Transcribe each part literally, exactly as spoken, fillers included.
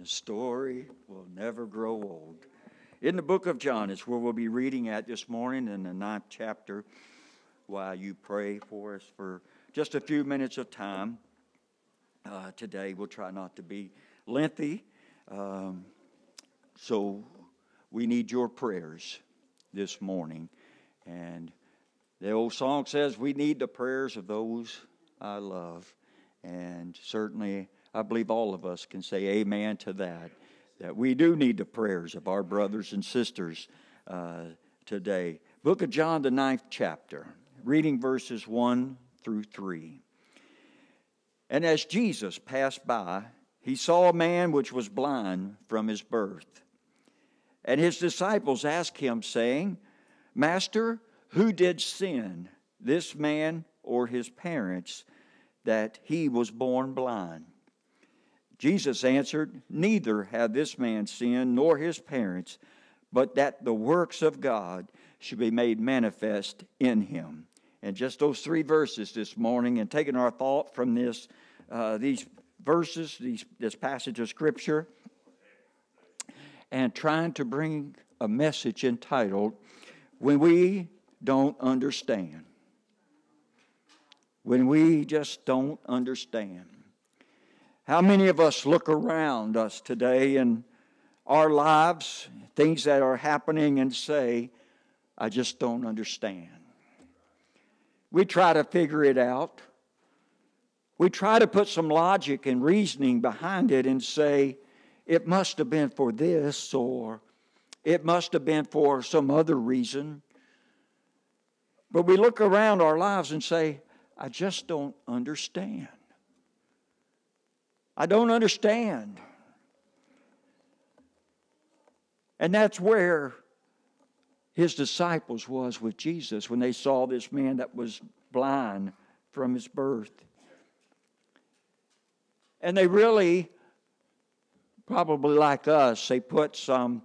The story will never grow old. In the book of John is where we'll be reading at this morning in the ninth chapter while you pray for us for just a few minutes of time. Uh, today we'll try not to be lengthy, um, so we need your prayers this morning. And the old song says, we need the prayers of those I love. And certainly I believe all of us can say amen to that, that we do need the prayers of our brothers and sisters uh, today. Book of John, the ninth chapter, reading verses one through three. And as Jesus passed by, he saw a man which was blind from his birth. And his disciples asked him, saying, Master, who did sin, this man or his parents, that he was born blind? Jesus answered, Neither have this man sinned nor his parents, but that the works of God should be made manifest in him. And just those three verses this morning, and taking our thought from this, uh, these verses, these, this passage of Scripture, and trying to bring a message entitled, When We Don't Understand. When we just don't understand. How many of us look around us today in our lives, things that are happening, and say, I just don't understand. We try to figure it out. We try to put some logic and reasoning behind it and say, it must have been for this, or it must have been for some other reason. But we look around our lives and say, I just don't understand. I don't understand. And that's where his disciples was with Jesus when they saw this man that was blind from his birth. And they really, probably like us, they put some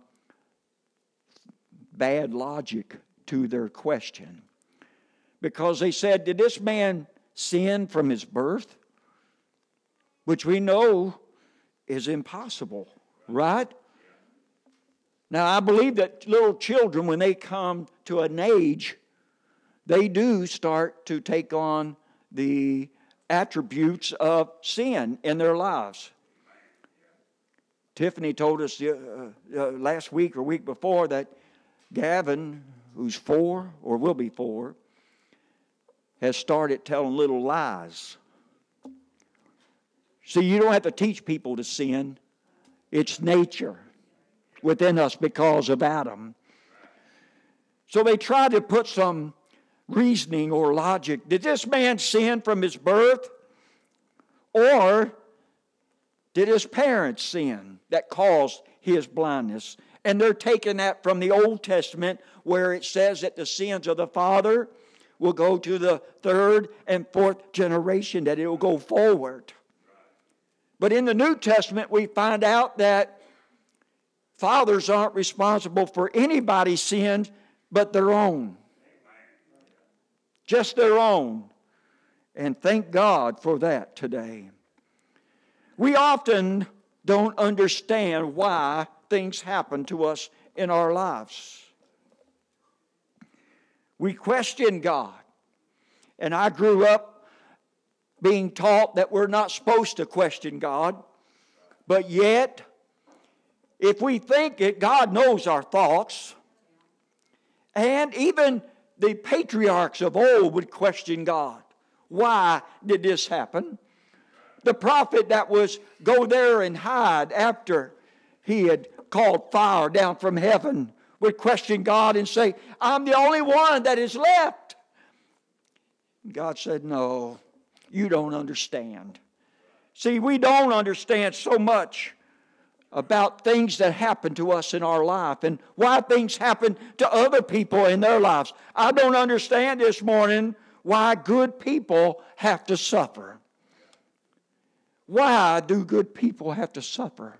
bad logic to their question. Because they said, did this man sin from his birth? Which we know is impossible, right? Now, I believe that little children, when they come to an age, they do start to take on the attributes of sin in their lives. Tiffany told us uh, uh, last week or week before that Gavin, who's four or will be four, has started telling little lies. See, you don't have to teach people to sin. It's nature within us because of Adam. So they try to put some reasoning or logic. Did this man sin from his birth? Or did his parents sin that caused his blindness? And they're taking that from the Old Testament where it says that the sins of the father will go to the third and fourth generation, that it will go forward. But in the New Testament, we find out that fathers aren't responsible for anybody's sins but their own. Just their own. And thank God for that today. We often don't understand why things happen to us in our lives. We question God. And I grew up being taught that we're not supposed to question God. But yet, if we think it, God knows our thoughts. And even the patriarchs of old would question God. Why did this happen? The prophet that was go there and hide after he had called fire down from heaven would question God and say, I'm the only one that is left. God said, no. You don't understand. See, we don't understand so much about things that happen to us in our life and why things happen to other people in their lives. I don't understand this morning why good people have to suffer. Why do good people have to suffer?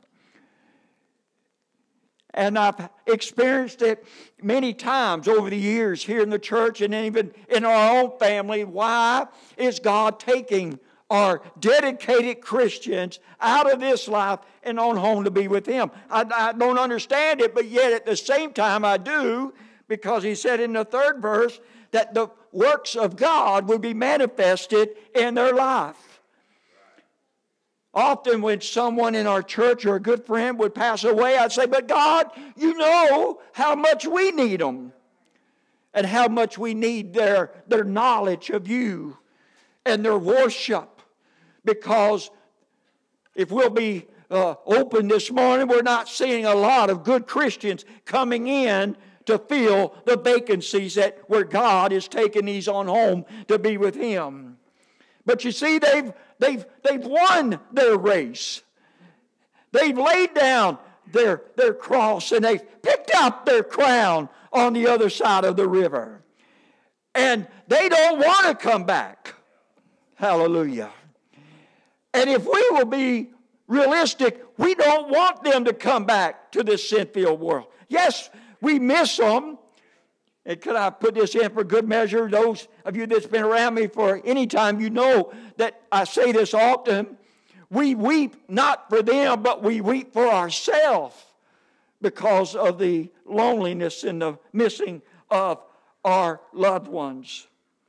And I've experienced it many times over the years here in the church and even in our own family. Why is God taking are dedicated Christians out of this life and on home to be with Him. I, I don't understand it, but yet at the same time I do, because He said in the third verse that the works of God will be manifested in their life. Often when someone in our church or a good friend would pass away, I'd say, but God, you know how much we need them and how much we need their, their knowledge of you and their worship. Because if we'll be uh, open this morning, we're not seeing a lot of good Christians coming in to fill the vacancies that where God is taking these on home to be with Him. But you see, they've they've they've won their race. They've laid down their their cross and they've picked up their crown on the other side of the river. And they don't want to come back. Hallelujah. And if we will be realistic, we don't want them to come back to this sin-filled world. Yes, we miss them. And could I put this in for good measure? Those of you that's been around me for any time, you know that I say this often. We weep not for them, but we weep for ourselves because of the loneliness and the missing of our loved ones.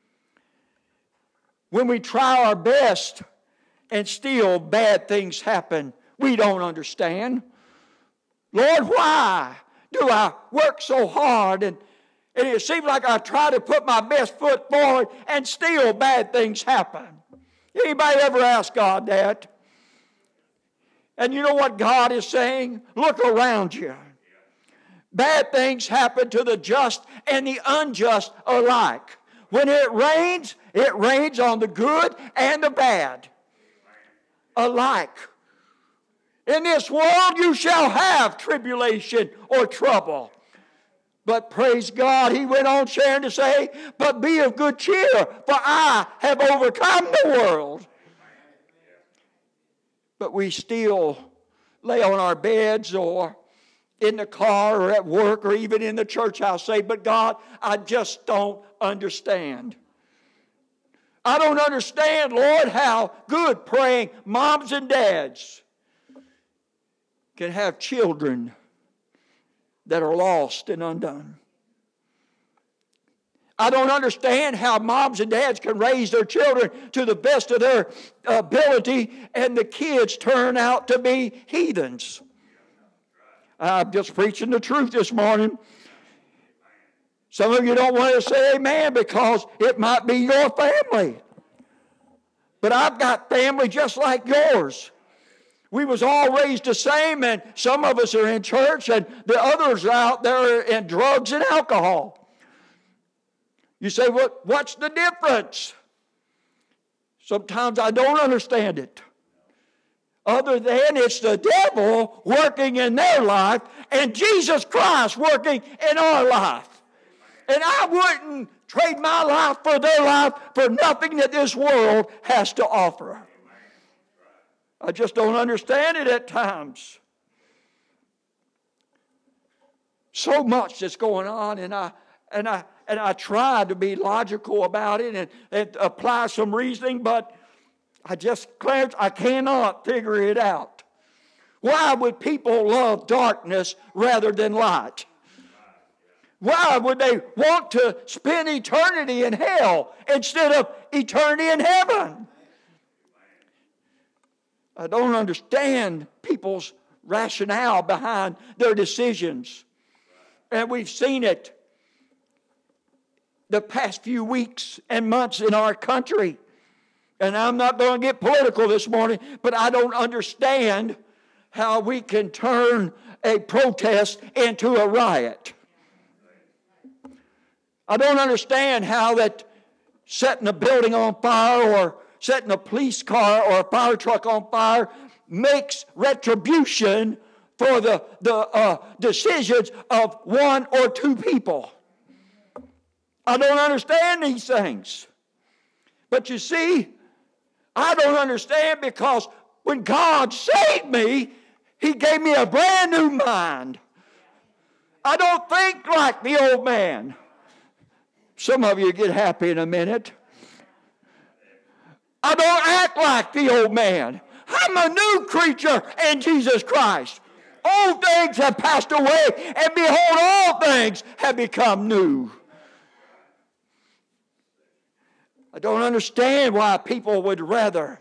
When we try our best and still bad things happen, we don't understand. Lord, why do I work so hard and, and it seems like I try to put my best foot forward and still bad things happen? Anybody ever ask God that? And you know what God is saying? Look around you. Bad things happen to the just and the unjust alike. When it rains, it rains on the good and the bad alike. In this world you shall have tribulation or trouble. But praise God, He went on sharing to say, but be of good cheer, for I have overcome the world. But we still lay on our beds or in the car or at work or even in the church house say, but God, I just don't understand. I don't understand, Lord, how good praying moms and dads can have children that are lost and undone. I don't understand how moms and dads can raise their children to the best of their ability and the kids turn out to be heathens. I'm just preaching the truth this morning. Some of you don't want to say amen because it might be your family. But I've got family just like yours. We was all raised the same, and some of us are in church, and the others are out there in drugs and alcohol. You say, what, what's the difference? Sometimes I don't understand it. Other than it's the devil working in their life and Jesus Christ working in our life. And I wouldn't trade my life for their life for nothing that this world has to offer. I just don't understand it at times. So much that's going on, and I and I and I try to be logical about it and, and apply some reasoning, but I just, Clarence, I cannot figure it out. Why would people love darkness rather than light? Why would they want to spend eternity in hell instead of eternity in heaven? I don't understand people's rationale behind their decisions. And we've seen it the past few weeks and months in our country. And I'm not going to get political this morning, but I don't understand how we can turn a protest into a riot. I don't understand how that setting a building on fire or setting a police car or a fire truck on fire makes retribution for the, the uh, decisions of one or two people. I don't understand these things. But you see, I don't understand because when God saved me, He gave me a brand new mind. I don't think like the old man. Some of you get happy in a minute. I don't act like the old man. I'm a new creature in Jesus Christ. Old things have passed away, and behold, all things have become new. I don't understand why people would rather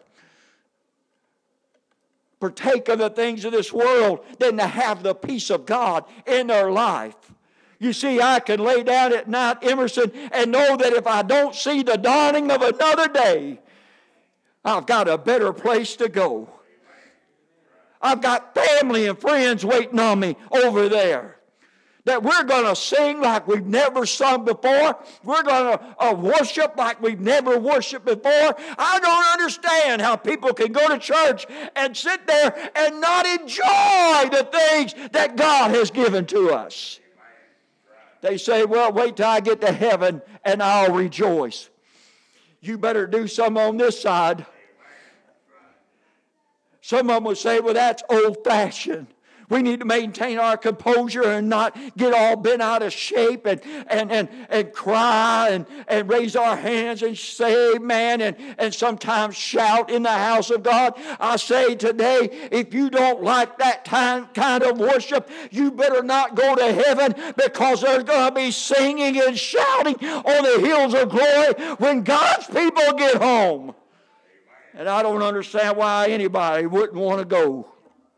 partake of the things of this world than to have the peace of God in their life. You see, I can lay down at night, Emerson, and know that if I don't see the dawning of another day, I've got a better place to go. I've got family and friends waiting on me over there. That we're going to sing like we've never sung before. We're going to uh, worship like we've never worshiped before. I don't understand how people can go to church and sit there and not enjoy the things that God has given to us. They say, well, wait till I get to heaven and I'll rejoice. You better do some on this side. Some of them would say, well, that's old-fashioned. We need to maintain our composure and not get all bent out of shape and, and, and, and cry and, and raise our hands and say amen and, and sometimes shout in the house of God. I say today, if you don't like that time, kind of worship, you better not go to heaven, because there's going to be singing and shouting on the hills of glory when God's people get home. And I don't understand why anybody wouldn't want to go.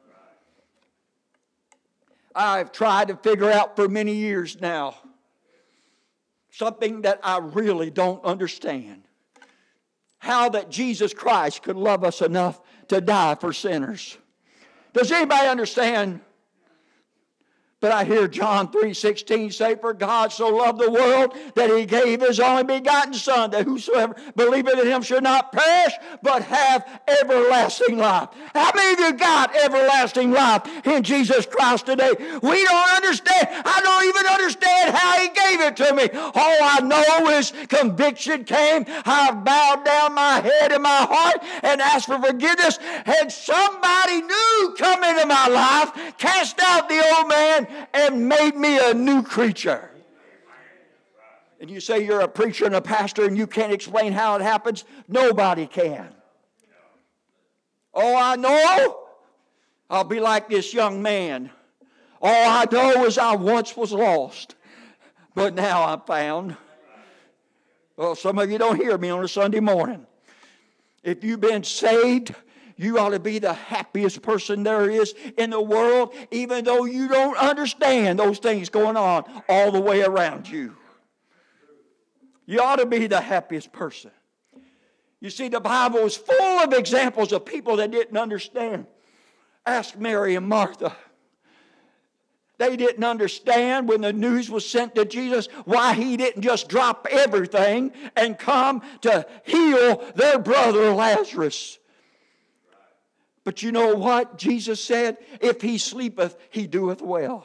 I've tried to figure out for many years now something that I really don't understand. How that Jesus Christ could love us enough to die for sinners. Does anybody understand? But I hear John three sixteen say, for God so loved the world that He gave His only begotten Son, that whosoever believeth in Him should not perish, but have everlasting life. How many of you got everlasting life in Jesus Christ today? We don't understand. I don't even understand how He gave it to me. All I know is conviction came. I bowed down my head and my heart and asked for forgiveness. And somebody new come into my life, cast out the old man, and made me a new creature. And you say you're a preacher and a pastor and you can't explain how it happens? Nobody can. Oh, I know? I'll be like this young man. All I know is I once was lost, but now I'm found. Well, some of you don't hear me on a Sunday morning. If you've been saved, you ought to be the happiest person there is in the world, even though you don't understand those things going on all the way around you. You ought to be the happiest person. You see, the Bible is full of examples of people that didn't understand. Ask Mary and Martha. They didn't understand when the news was sent to Jesus why He didn't just drop everything and come to heal their brother Lazarus. But you know what? Jesus said, if he sleepeth, he doeth well.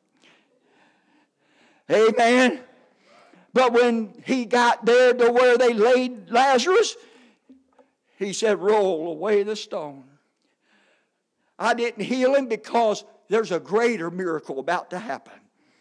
Amen. But when he got there to where they laid Lazarus, he said, roll away the stone. I didn't heal him because there's a greater miracle about to happen.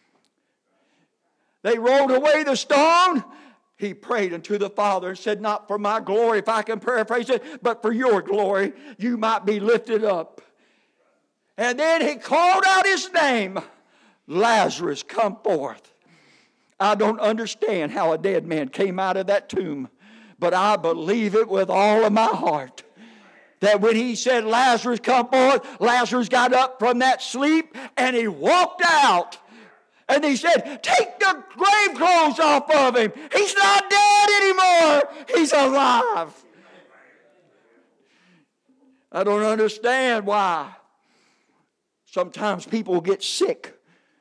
They rolled away the stone. He prayed unto the Father and said, not for my glory, if I can paraphrase it, but for your glory, you might be lifted up. And then he called out his name, Lazarus, come forth. I don't understand how a dead man came out of that tomb, but I believe it with all of my heart. That when he said, Lazarus, come forth, Lazarus got up from that sleep and he walked out. And he said, take the grave clothes off of him. He's not dead anymore. He's alive. I don't understand why sometimes people get sick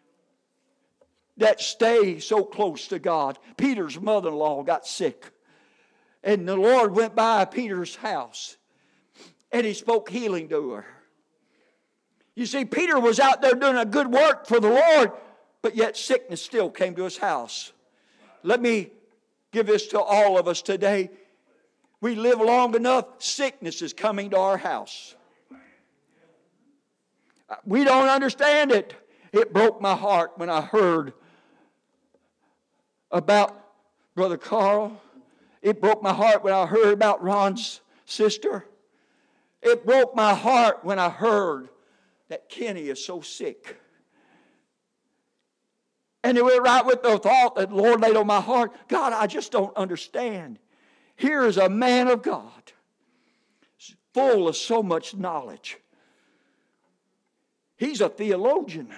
that stay so close to God. Peter's mother-in-law got sick. And the Lord went by Peter's house. And He spoke healing to her. You see, Peter was out there doing a good work for the Lord, but yet sickness still came to his house. Let me give this to all of us today. We live long enough, sickness is coming to our house. We don't understand it. It broke my heart when I heard about Brother Carl. It broke my heart when I heard about Ron's Sister, it broke my heart when I heard that Kenny is so sick. And it went right with the thought that the Lord laid on my heart. God, I just don't understand. Here is a man of God, full of so much knowledge. He's a theologian.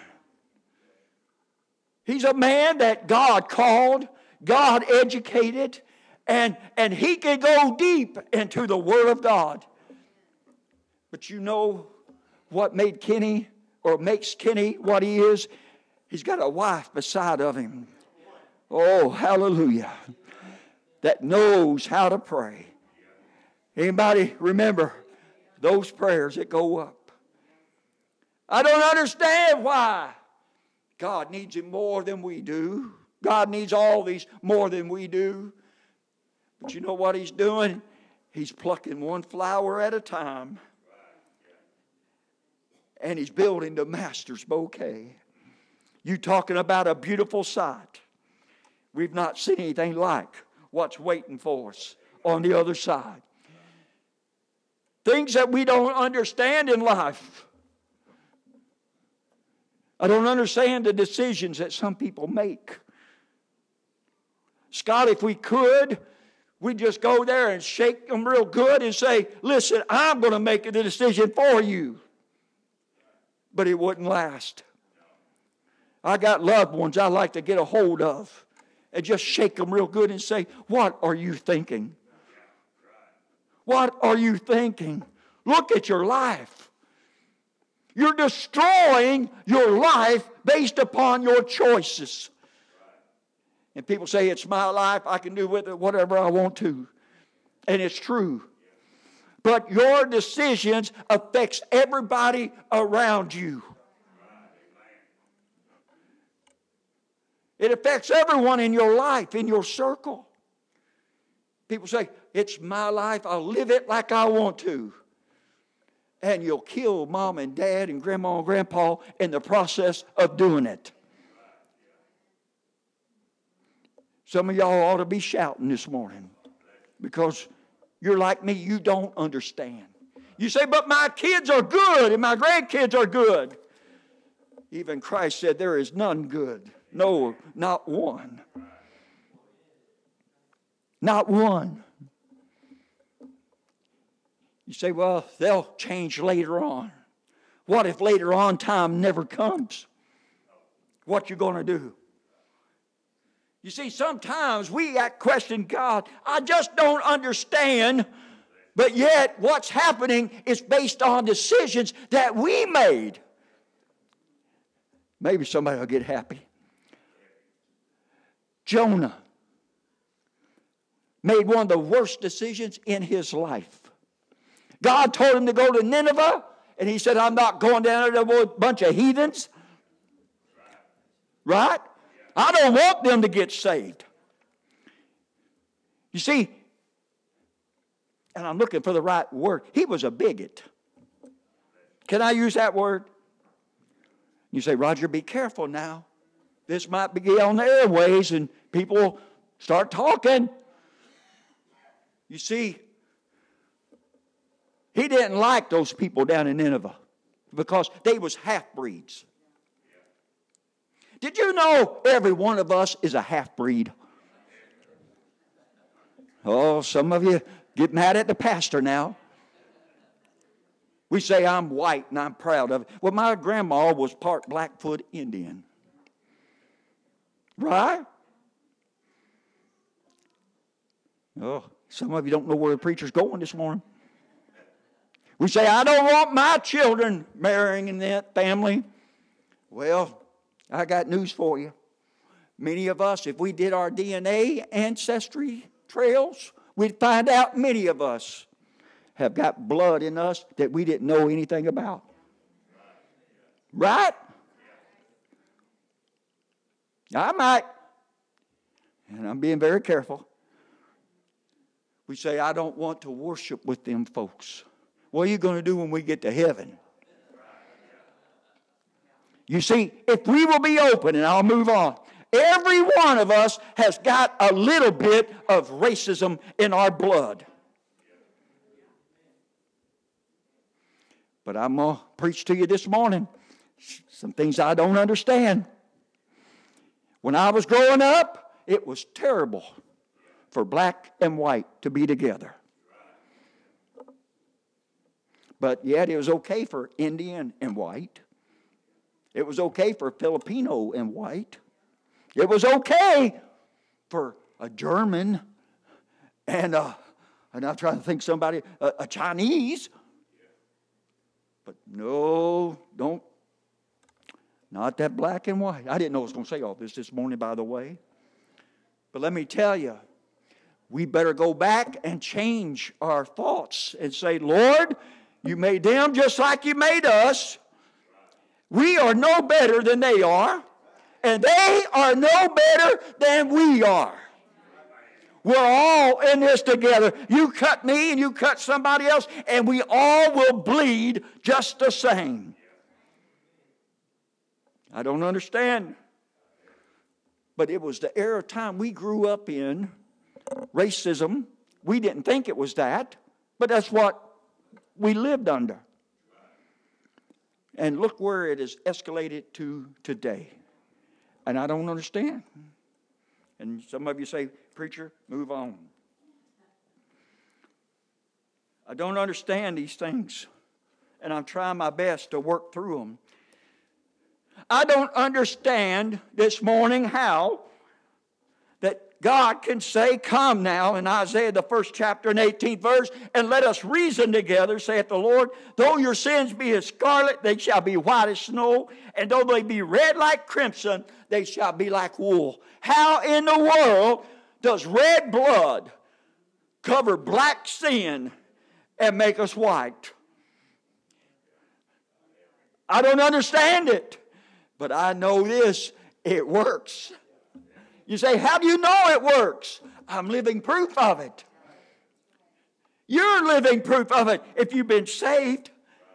He's a man that God called, God educated, and, and he can go deep into the Word of God. But you know what made Kenny, or makes Kenny what he is? He's got a wife beside of him. Oh, hallelujah. That knows how to pray. Anybody remember those prayers that go up? I don't understand why. God needs him more than we do. God needs all these more than we do. But you know what he's doing? He's plucking one flower at a time. And he's building the master's bouquet. You talking about a beautiful sight. We've not seen anything like what's waiting for us on the other side. Things that we don't understand in life. I don't understand the decisions that some people make. Scott, if we could, we'd just go there and shake them real good and say, listen, I'm going to make the decision for you. But it wouldn't last. I got loved ones I like to get a hold of and just shake them real good and say, what are you thinking? What are you thinking? Look at your life. You're destroying your life based upon your choices. And people say, it's my life. I can do with it whatever I want to. And it's true. But your decisions affects everybody around you. It affects everyone in your life, in your circle. People say, it's my life. I'll live it like I want to. And you'll kill mom and dad and grandma and grandpa in the process of doing it. Some of y'all ought to be shouting this morning because you're like me, you don't understand. You say, but my kids are good and my grandkids are good. Even Christ said there is none good. No, not one. Not one. You say, well, they'll change later on. What if later on time never comes? What you going to do? You see, sometimes we question God. I just don't understand. But yet, what's happening is based on decisions that we made. Maybe somebody will get happy. Jonah made one of the worst decisions in his life. God told him to go to Nineveh, and he said, I'm not going down there with a bunch of heathens. Right? I don't want them to get saved. You see, and I'm looking for the right word, he was a bigot. Can I use that word? You say, Roger, be careful now. This might be on the airways and people start talking. You see, he didn't like those people down in Nineveh because they was half-breeds. Did you know every one of us is a half-breed? Oh, some of you get mad at the pastor now. We say, I'm white and I'm proud of it. Well, my grandma was part Blackfoot Indian. Right? Oh, some of you don't know where the preacher's going this morning. We say, I don't want my children marrying in that family. Well, I got news for you. Many of us, if we did our D N A ancestry trails, we'd find out many of us have got blood in us that we didn't know anything about. Right? I might, and I'm being very careful. We say, I don't want to worship with them folks. What are you going to do when we get to heaven? You see, if we will be open, and I'll move on, every one of us has got a little bit of racism in our blood. But I'm going to preach to you this morning some things I don't understand. When I was growing up, it was terrible for black and white to be together. But yet it was okay for Indian and white. It was okay for Filipino and white. It was okay for a German and a, and I'm trying to think somebody, a, a Chinese. But no, don't, not that black and white. I didn't know I was going to say all this this morning, by the way. But let me tell you, we better go back and change our thoughts and say, Lord, you made them just like you made us. We are no better than they are, and they are no better than we are. We're all in this together. You cut me and you cut somebody else, and we all will bleed just the same. I don't understand. But it was the era of time we grew up in, racism. We didn't think it was that, but that's what we lived under. And look where it has escalated to today. And I don't understand. And some of you say, preacher, move on. I don't understand these things. And I'm trying my best to work through them. I don't understand this morning how that God can say, come now, in Isaiah the first chapter and eighteenth verse, and let us reason together, saith the Lord. Though your sins be as scarlet, they shall be white as snow. And though they be red like crimson, they shall be like wool. How in the world does red blood cover black sin and make us white? I don't understand it. But I know this, it works. You say, how do you know it works? I'm living proof of it. You're living proof of it if you've been saved.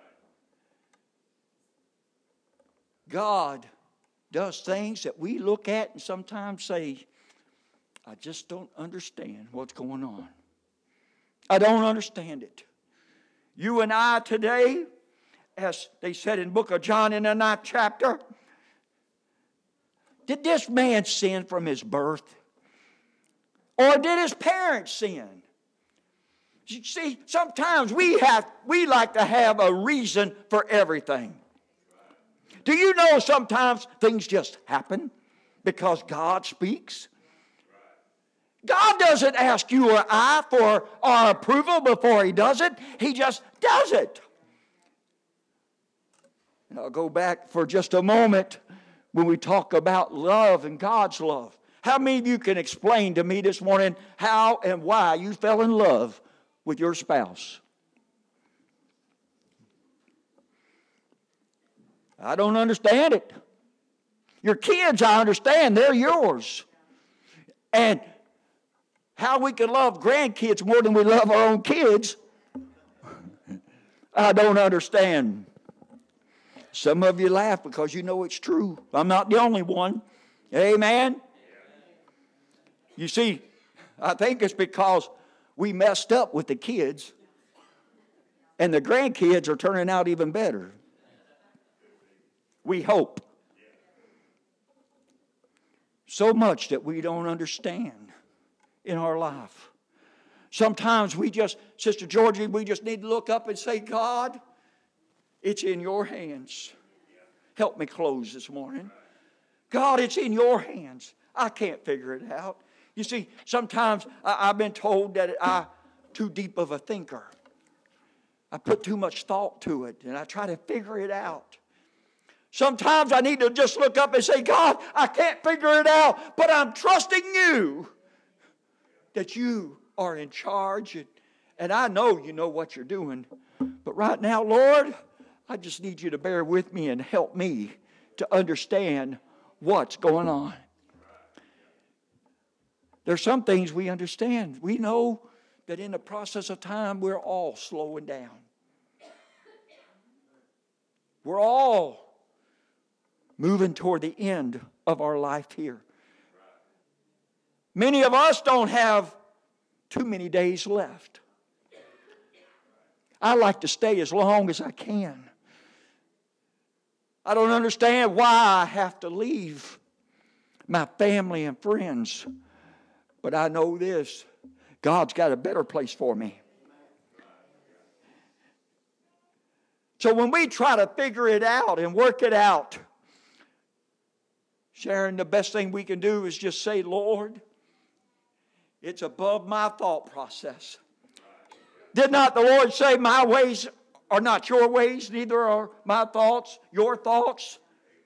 God does things that we look at and sometimes say, I just don't understand what's going on. I don't understand it. You and I today, as they said in the book of John in the ninth chapter, did this man sin from his birth? Or did his parents sin? You see, sometimes we have we like to have a reason for everything. Do you know sometimes things just happen because God speaks? God doesn't ask you or I for our approval before He does it. He just does it. And I'll go back for just a moment when we talk about love and God's love. How many of you can explain to me this morning how and why you fell in love with your spouse? I don't understand it. Your kids, I understand, they're yours. And how we can love grandkids more than we love our own kids, I don't understand. Some of you laugh because you know it's true. I'm not the only one. Amen? You see, I think it's because we messed up with the kids, and the grandkids are turning out even better. We hope. So much that we don't understand in our life. Sometimes we just, Sister Georgie, we just need to look up and say, God, it's in your hands. Help me close this morning. God, it's in your hands. I can't figure it out. You see, sometimes I, I've been told that I'm too deep of a thinker. I put too much thought to it, and I try to figure it out. Sometimes I need to just look up and say, God, I can't figure it out, but I'm trusting you that you are in charge, and, and I know you know what you're doing. But right now, Lord, I just need you to bear with me and help me to understand what's going on. There's some things we understand. We know that in the process of time, we're all slowing down. We're all moving toward the end of our life here. Many of us don't have too many days left. I like to stay as long as I can. I don't understand why I have to leave my family and friends. But I know this, God's got a better place for me. So when we try to figure it out and work it out, Sharon, the best thing we can do is just say, Lord, it's above my thought process. Did not the Lord say, my ways are not your ways, neither are my thoughts your thoughts?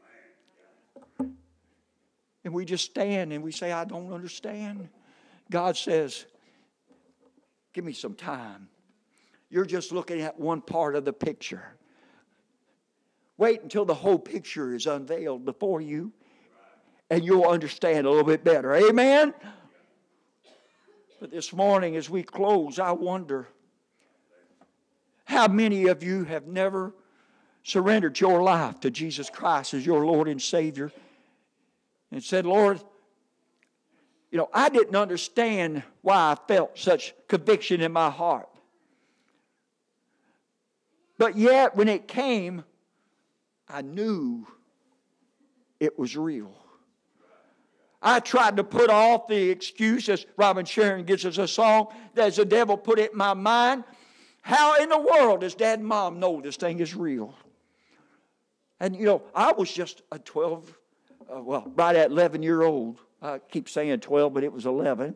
And we just stand and we say, I don't understand. God says, give me some time. You're just looking at one part of the picture. Wait until the whole picture is unveiled before you, and you'll understand a little bit better. Amen? But this morning as we close, I wonder how many of you have never surrendered your life to Jesus Christ as your Lord and Savior and said, Lord, you know, I didn't understand why I felt such conviction in my heart. But yet when it came, I knew it was real. I tried to put off the excuse, as Robin Sharon gives us a song, that the devil put it in my mind. How in the world does Dad and Mom know this thing is real? And you know, I was just a twelve, uh, well, right at eleven year old. I keep saying twelve, but it was eleven.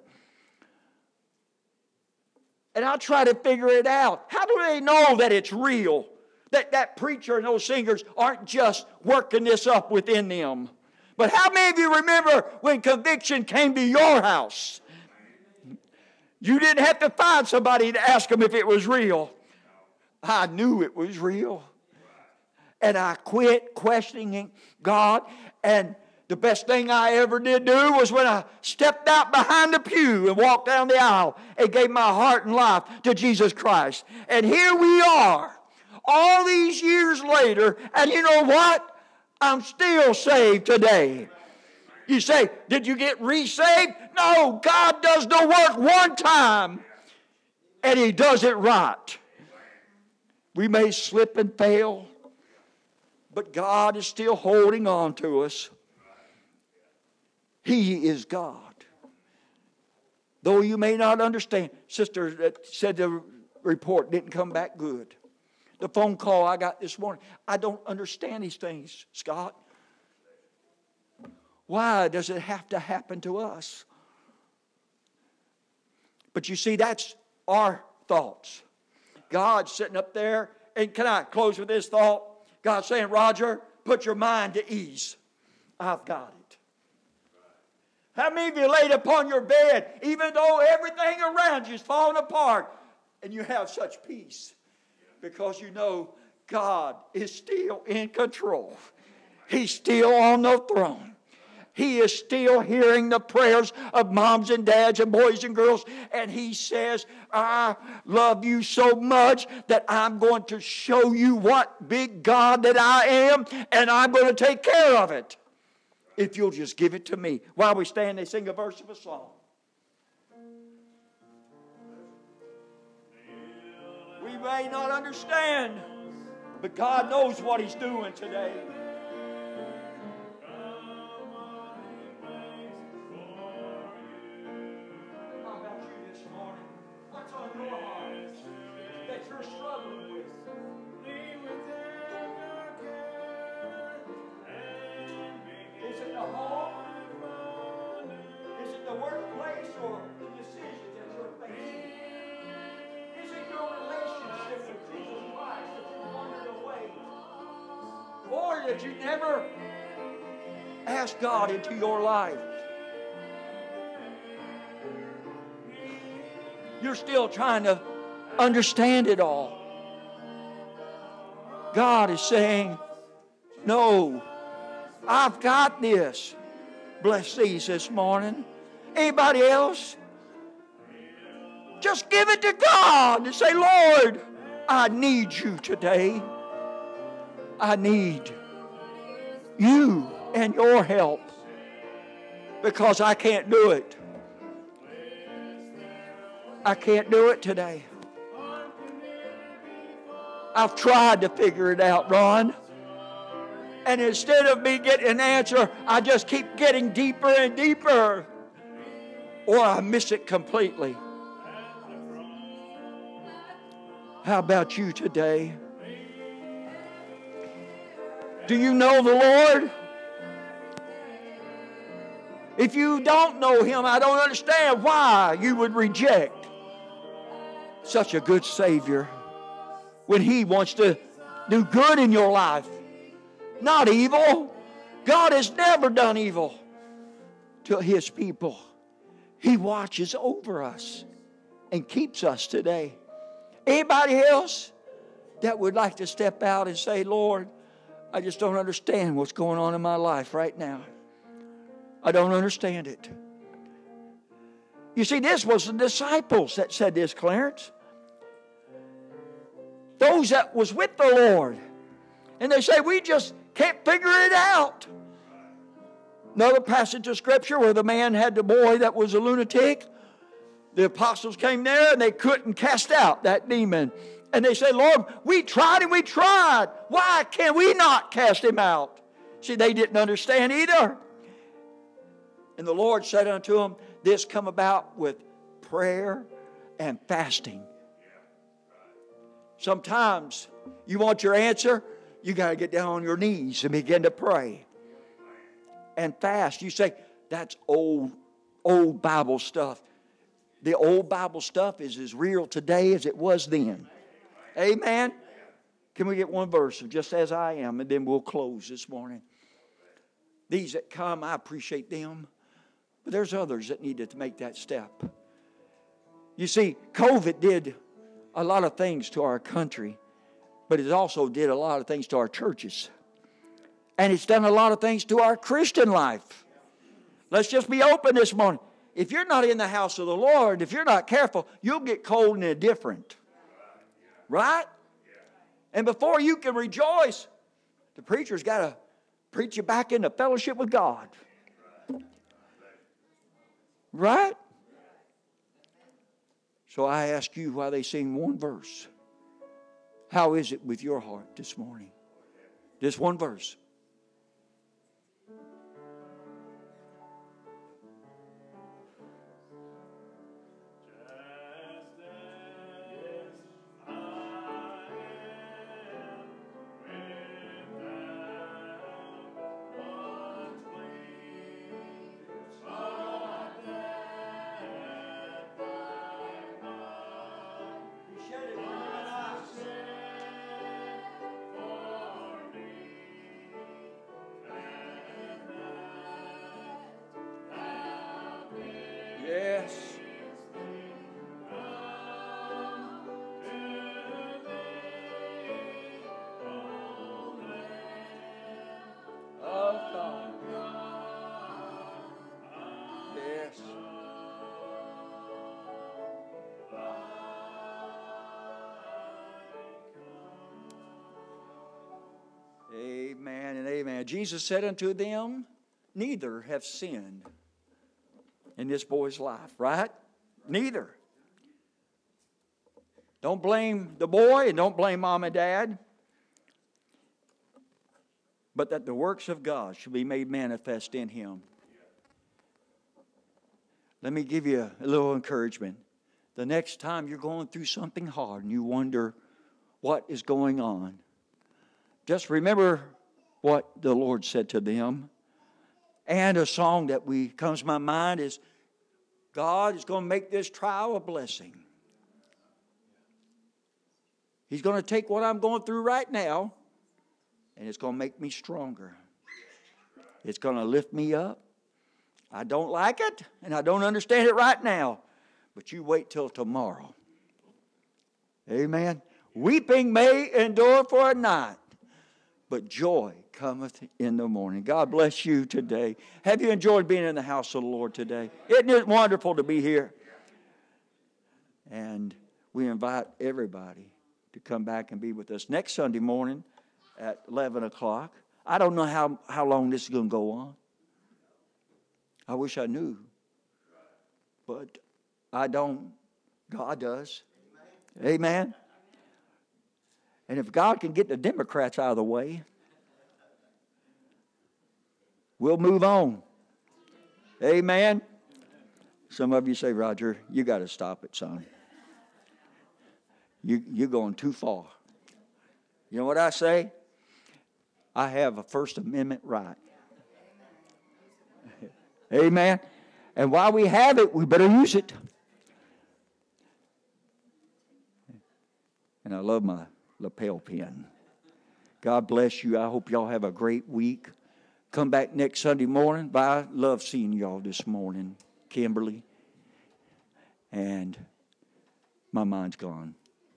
And I try to figure it out. How do they know that it's real? That that preacher and those singers aren't just working this up within them. But how many of you remember when conviction came to your house? You didn't have to find somebody to ask them if it was real. I knew it was real. And I quit questioning God. And the best thing I ever did do was when I stepped out behind the pew and walked down the aisle and gave my heart and life to Jesus Christ. And here we are, all these years later, and you know what? I'm still saved today. You say, did you get re-saved? No, God does the work one time, and He does it right. We may slip and fail, but God is still holding on to us. He is God. Though you may not understand. Sister said the report didn't come back good. The phone call I got this morning, I don't understand these things, Scott. Why does it have to happen to us? But you see, that's our thoughts. God's sitting up there, and can I close with this thought? God's saying, Roger, put your mind to ease. I've got it. How many of you laid upon your bed, even though everything around you is falling apart, and you have such peace? Because you know God is still in control. He's still on the throne. He is still hearing the prayers of moms and dads and boys and girls. And He says, I love you so much that I'm going to show you what big God that I am, and I'm going to take care of it. If you'll just give it to me. While we stand, they sing a verse of a song. We may not understand, but God knows what He's doing today. How about you this morning? What's on your heart that you're struggling with? Is it the home? Is it the workplace or the decisions that you're facing? Is it your relationship with Jesus Christ that you wandered away? Or that you never asked God into your life? You're still trying to understand it all. God is saying, no, I've got this. Bless these this morning. Anybody else? Just give it to God and say, Lord, I need you today. I need you and your help because I can't do it. I can't do it today. I've tried to figure it out, Ron. And instead of me getting an answer, I just keep getting deeper and deeper. Or I miss it completely. How about you today? Do you know the Lord? If you don't know Him, I don't understand why you would reject such a good Savior when He wants to do good in your life, not evil. God has never done evil to His people. He watches over us and keeps us today. Anybody else that would like to step out and say, Lord, I just don't understand what's going on in my life right now. I don't understand it. You see, this was the disciples that said this, Clarence. Those that was with the Lord. And they say, we just can't figure it out. Another passage of Scripture where the man had the boy that was a lunatic. The apostles came there and they couldn't cast out that demon. And they said, Lord, we tried and we tried. Why can we not cast him out? See, they didn't understand either. And the Lord said unto them, this come about with prayer and fasting. Sometimes you want your answer, you got to get down on your knees and begin to pray. And fast. You say, that's old, old Bible stuff. The old Bible stuff is as real today as it was then. Amen? Can we get one verse of just as I am, and then we'll close this morning. These that come, I appreciate them. But there's others that needed to make that step. You see, COVID did a lot of things to our country, but it also did a lot of things to our churches. And it's done a lot of things to our Christian life. Let's just be open this morning. If you're not in the house of the Lord, if you're not careful, you'll get cold and indifferent. Right? And before you can rejoice, the preacher's got to preach you back into fellowship with God. Right? So I ask you while they sing one verse, how is it with your heart this morning? Just one verse. Yes. Of God. Yes. Amen and amen. Jesus said unto them, neither have sinned in this boy's life, right? Neither. Don't blame the boy and don't blame mom and dad. But that the works of God should be made manifest in him. Let me give you a little encouragement. The next time you're going through something hard and you wonder what is going on, just remember what the Lord said to them. And a song that we comes to my mind is, God is going to make this trial a blessing. He's going to take what I'm going through right now, and it's going to make me stronger. It's going to lift me up. I don't like it, and I don't understand it right now, but you wait till tomorrow. Amen. Weeping may endure for a night, but joy cometh in the morning. God bless you today. Have you enjoyed being in the house of the Lord today? Isn't it wonderful to be here? And we invite everybody to come back and be with us next Sunday morning at eleven o'clock. I don't know how, how long this is going to go on. I wish I knew. But I don't. God does. Amen. And if God can get the Democrats out of the way, we'll move on. Amen. Some of you say, Roger, you got to stop it, son. You, you're going too far. You know what I say? I have a First Amendment right. Amen. And while we have it, we better use it. And I love my lapel pin. God bless you. I hope y'all have a great week. Come back next Sunday morning. But I love seeing y'all this morning, Kimberly. And my mind's gone.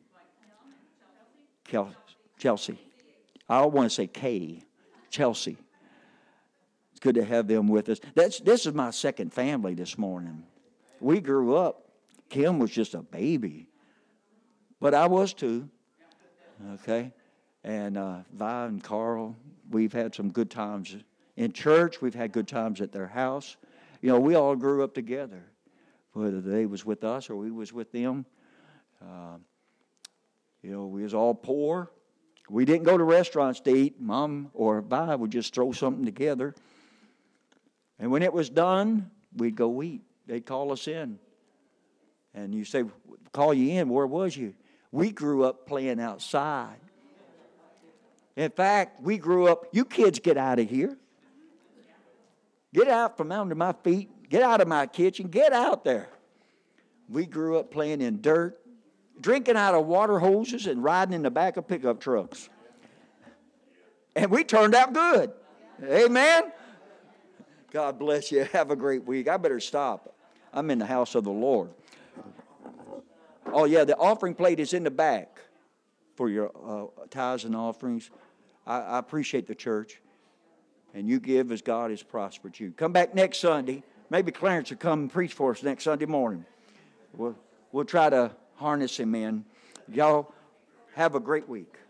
Chelsea. I don't want to say Kay. Chelsea. It's good to have them with us. That's This is my second family this morning. We grew up. Kim was just a baby. But I was too. Okay? And uh, Vi and Carl, we've had some good times in church. We've had good times at their house. You know, we all grew up together. Whether they was with us or we was with them. Uh, you know, we was all poor. We didn't go to restaurants to eat. Mom or Vi would just throw something together. And when it was done, we'd go eat. They'd call us in. And you say, call you in, where was you? We grew up playing outside. In fact, we grew up, you kids get out of here. Get out from under my feet. Get out of my kitchen. Get out there. We grew up playing in dirt, drinking out of water hoses and riding in the back of pickup trucks. And we turned out good. Amen? God bless you. Have a great week. I better stop. I'm in the house of the Lord. Oh, yeah, the offering plate is in the back for your uh, tithes and offerings. I, I appreciate the church. And you give as God has prospered you. Come back next Sunday. Maybe Clarence will come and preach for us next Sunday morning. We'll, we'll try to harness him in. Y'all have a great week.